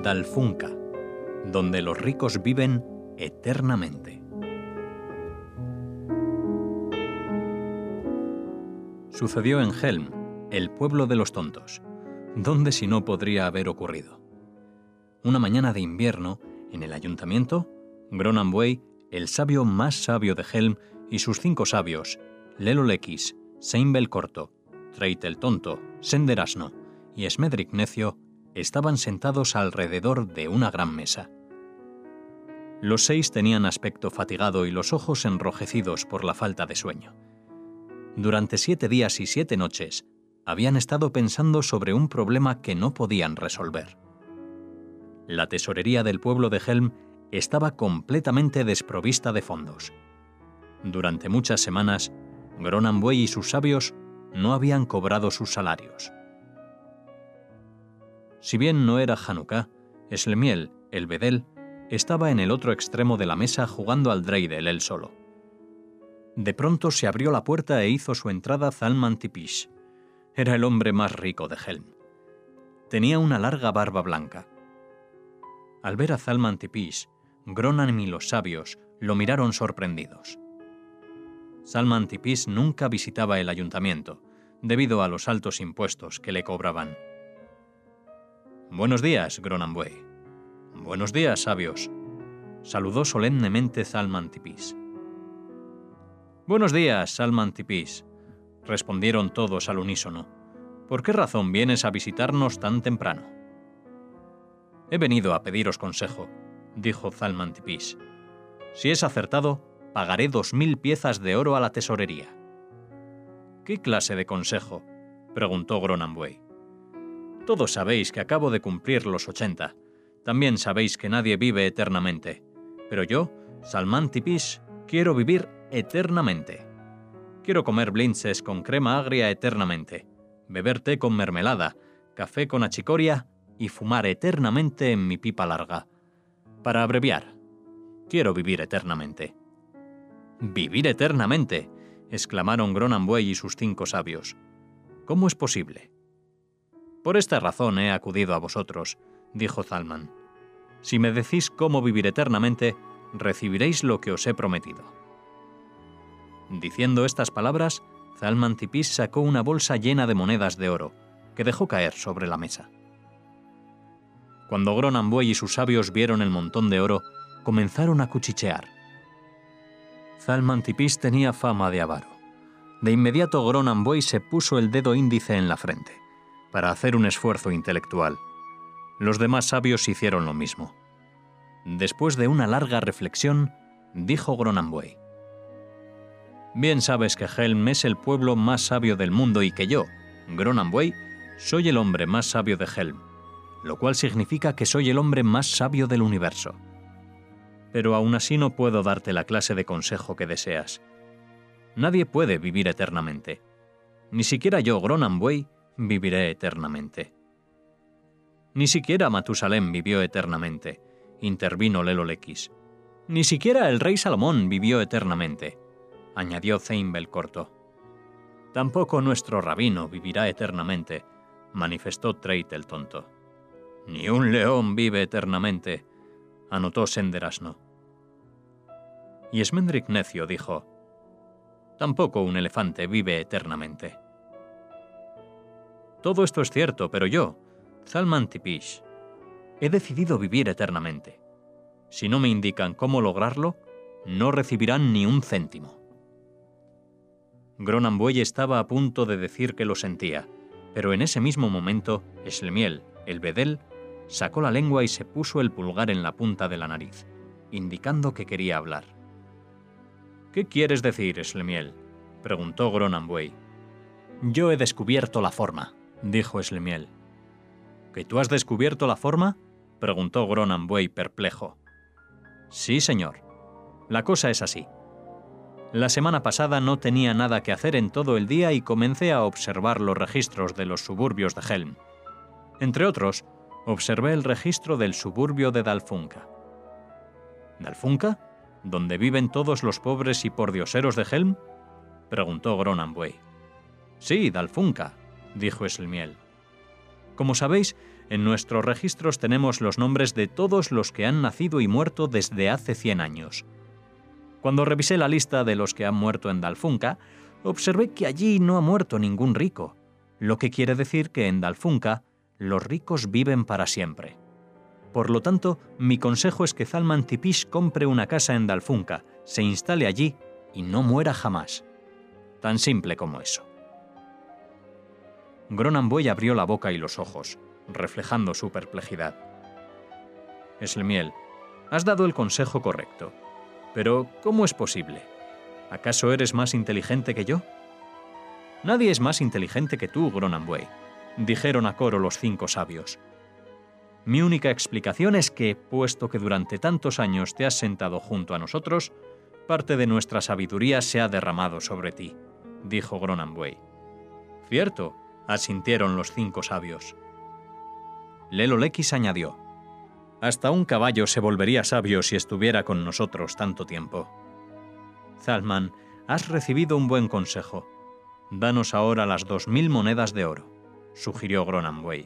Dalfunca, donde los ricos viven eternamente. Sucedió en Helm, el pueblo de los tontos. ¿Dónde si no podría haber ocurrido? Una mañana de invierno, en el ayuntamiento, Gronanbuei, el sabio más sabio de Helm, y sus 5 sabios, Lelolekis, Sein el Corto, Treit el Tonto, Sender Asno y Smedric Necio, estaban sentados alrededor de una gran mesa. Los 6 tenían aspecto fatigado y los ojos enrojecidos por la falta de sueño. Durante 7 días y 7 noches, habían estado pensando sobre un problema que no podían resolver. La tesorería del pueblo de Helm estaba completamente desprovista de fondos. Durante muchas semanas, Gronanbuei y sus sabios no habían cobrado sus salarios. Si bien no era Hanukkah, Slemiel, el bedel, estaba en el otro extremo de la mesa jugando al dreidel él solo. De pronto se abrió la puerta e hizo su entrada Zalman Tipish. Era el hombre más rico de Helm. Tenía una larga barba blanca. Al ver a Zalman Tipish, Gronan y los sabios lo miraron sorprendidos. Zalman Tipish nunca visitaba el ayuntamiento, debido a los altos impuestos que le cobraban. «Buenos días, Gronanbuei». «Buenos días, sabios», saludó solemnemente Zalman Tipish. «Buenos días, Zalman Tipish», respondieron todos al unísono. «¿Por qué razón vienes a visitarnos tan temprano?» «He venido a pediros consejo», dijo Zalman Tipish. «Si es acertado, pagaré 2000 piezas de oro a la tesorería». «¿Qué clase de consejo?», preguntó Gronanbuei. «Todos sabéis que acabo de cumplir los 80. También sabéis que nadie vive eternamente. Pero yo, Zalman Tipish, quiero vivir eternamente. Quiero comer blintzes con crema agria eternamente, beber té con mermelada, café con achicoria y fumar eternamente en mi pipa larga. Para abreviar, quiero vivir eternamente». «¡Vivir eternamente!», exclamaron Gronanbuei y sus 5 sabios. «¿Cómo es posible?» «Por esta razón he acudido a vosotros», dijo Zalman. «Si me decís cómo vivir eternamente, recibiréis lo que os he prometido». Diciendo estas palabras, Zalman Tipish sacó una bolsa llena de monedas de oro, que dejó caer sobre la mesa. Cuando Gronanbuei y sus sabios vieron el montón de oro, comenzaron a cuchichear. Zalman Tipish tenía fama de avaro. De inmediato Gronanbuei se puso el dedo índice en la frente, para hacer un esfuerzo intelectual. Los demás sabios hicieron lo mismo. Después de una larga reflexión, dijo Gronanbuei: «Bien sabes que Helm es el pueblo más sabio del mundo y que yo, Gronanbuei, soy el hombre más sabio de Helm, lo cual significa que soy el hombre más sabio del universo. Pero aún así no puedo darte la clase de consejo que deseas. Nadie puede vivir eternamente. Ni siquiera yo, Gronanbuei, viviré eternamente». «Ni siquiera Matusalem vivió eternamente», intervino Lelolekis. «Ni siquiera el rey Salomón vivió eternamente», añadió Sein el Corto. «Tampoco nuestro rabino vivirá eternamente», manifestó Treit el Tonto. «Ni un león vive eternamente», anotó Sender Asno. Y Smedric Necio dijo: «Tampoco un elefante vive eternamente». «Todo esto es cierto, pero yo, Zalman Tipish, he decidido vivir eternamente. Si no me indican cómo lograrlo, no recibirán ni un céntimo». Gronanbuei estaba a punto de decir que lo sentía, pero en ese mismo momento, Slemiel, el bedel, sacó la lengua y se puso el pulgar en la punta de la nariz, indicando que quería hablar. «¿Qué quieres decir, Slemiel?», preguntó Gronanbuei. «Yo he descubierto la forma», dijo Slemiel. «¿Que tú has descubierto la forma?», preguntó Gronanbuei perplejo. «Sí, señor. La cosa es así. La semana pasada no tenía nada que hacer en todo el día y comencé a observar los registros de los suburbios de Helm. Entre otros, observé el registro del suburbio de Dalfunca». «¿Dalfunca? ¿Donde viven todos los pobres y pordioseros de Helm?», preguntó Gronanbuei. «Sí, Dalfunca», dijo Slemiel. Como sabéis, en nuestros registros tenemos los nombres de todos los que han nacido y muerto desde hace 100 años. Cuando revisé la lista de los que han muerto en Dalfunca, observé que allí no ha muerto ningún rico, lo que quiere decir que en Dalfunca los ricos viven para siempre. Por lo tanto, mi consejo es que Zalman Tipish compre una casa en Dalfunca, se instale allí y no muera jamás. Tan simple como eso. Gronanbuey abrió la boca y los ojos, reflejando su perplejidad. Eslemiel, has dado el consejo correcto. Pero, ¿cómo es posible? ¿Acaso eres más inteligente que yo? Nadie es más inteligente que tú, Gronanbuey, dijeron a coro los 5 sabios. Mi única explicación es que, puesto que durante tantos años te has sentado junto a nosotros, parte de nuestra sabiduría se ha derramado sobre ti, dijo Gronanbuey. Cierto, asintieron los 5 sabios. Lelolekis añadió: hasta un caballo se volvería sabio si estuviera con nosotros tanto tiempo. Zalman, has recibido un buen consejo. Danos ahora las 2000 monedas de oro, sugirió Gronanbuey.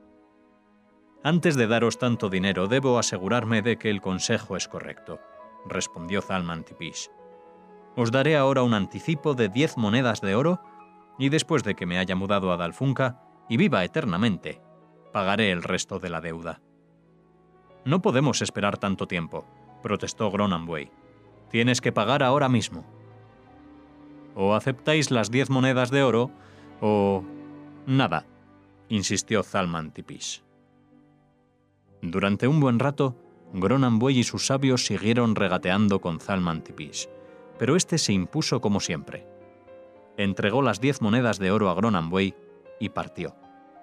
Antes de daros tanto dinero, debo asegurarme de que el consejo es correcto, respondió Zalman Tipish. Os daré ahora un anticipo de 10 monedas de oro y después de que me haya mudado a Dalfunca y viva eternamente, pagaré el resto de la deuda. No podemos esperar tanto tiempo, protestó Gronanbuey. Tienes que pagar ahora mismo. O aceptáis las 10 monedas de oro, o... nada, insistió Zalman Tipish. Durante un buen rato, Gronanbuey y sus sabios siguieron regateando con Zalman Tipish, pero este se impuso como siempre. Entregó las 10 monedas de oro a Gronanbuey y partió.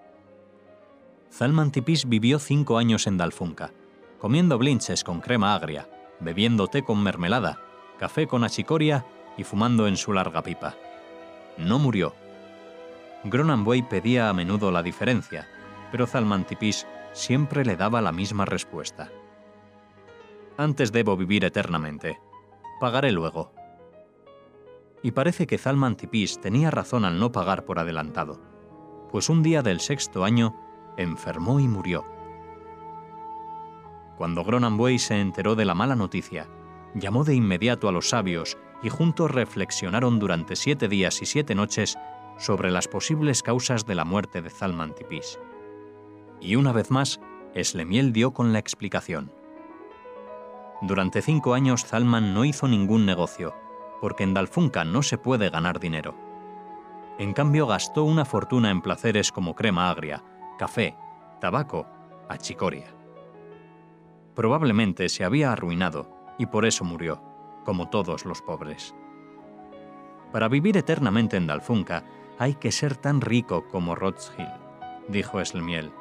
Zalman Tipish vivió 5 años en Dalfunca, comiendo blinches con crema agria, bebiendo té con mermelada, café con achicoria y fumando en su larga pipa. No murió. Gronanbuey pedía a menudo la diferencia, pero Zalman Tipish siempre le daba la misma respuesta. Antes debo vivir eternamente. Pagaré luego. Y parece que Zalman Tipish tenía razón al no pagar por adelantado, pues un día del 6º año enfermó y murió. Cuando Gronanbuey se enteró de la mala noticia, llamó de inmediato a los sabios y juntos reflexionaron durante 7 días y 7 noches sobre las posibles causas de la muerte de Zalman Tipish. Y una vez más, Eslemiel dio con la explicación. Durante 5 años Zalman no hizo ningún negocio, porque en Dalfunca no se puede ganar dinero. En cambio, gastó una fortuna en placeres como crema agria, café, tabaco, achicoria. Probablemente se había arruinado y por eso murió, como todos los pobres. Para vivir eternamente en Dalfunca hay que ser tan rico como Rothschild, dijo Eslemiel.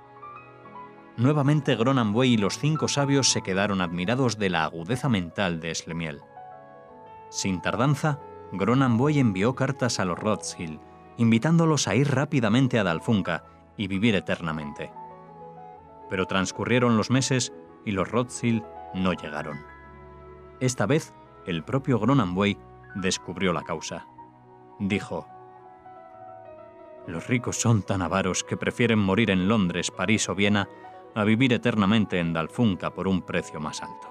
Nuevamente Gronanbuey y los 5 sabios se quedaron admirados de la agudeza mental de Eslemiel. Sin tardanza, Gronanbuey envió cartas a los Rothschild, invitándolos a ir rápidamente a Dalfunca y vivir eternamente. Pero transcurrieron los meses y los Rothschild no llegaron. Esta vez, el propio Gronanbuey descubrió la causa. Dijo: los ricos son tan avaros que prefieren morir en Londres, París o Viena a vivir eternamente en Dalfunca por un precio más alto.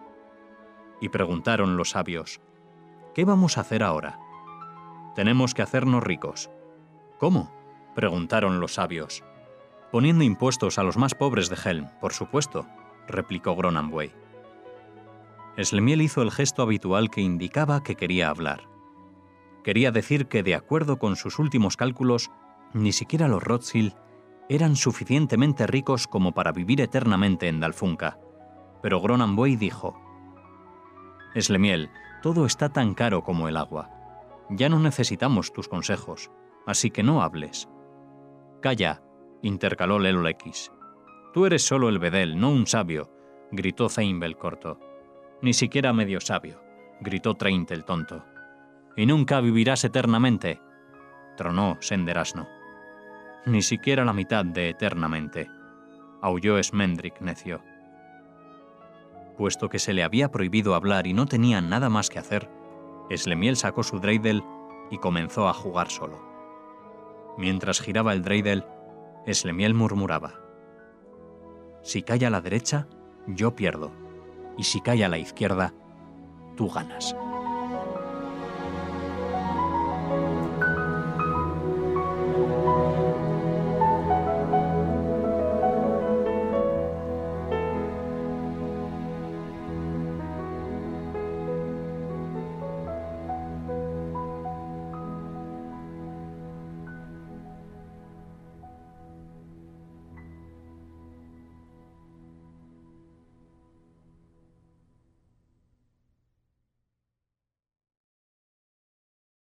Y preguntaron los sabios: ¿qué vamos a hacer ahora? Tenemos que hacernos ricos. ¿Cómo?, preguntaron los sabios. Poniendo impuestos a los más pobres de Helm, por supuesto, replicó Gronanbuey. Eslemiel hizo el gesto habitual que indicaba que quería hablar. Quería decir que, de acuerdo con sus últimos cálculos, ni siquiera los Rothschild eran suficientemente ricos como para vivir eternamente en Dalfunca. Pero Gronanbuey dijo: Eslemiel, todo está tan caro como el agua. Ya no necesitamos tus consejos, así que no hables. Calla, intercaló Lelolekis. Tú eres solo el bedel, no un sabio, gritó Zeinbe el corto. Ni siquiera medio sabio, gritó Treint el tonto. Y nunca vivirás eternamente, tronó Senderasno. Ni siquiera la mitad de eternamente, aulló Esmendrik necio. Puesto que se le había prohibido hablar y no tenía nada más que hacer, Eslemiel sacó su dreidel y comenzó a jugar solo. Mientras giraba el dreidel, Slemiel murmuraba: «Si cae a la derecha, yo pierdo, y si cae a la izquierda, tú ganas».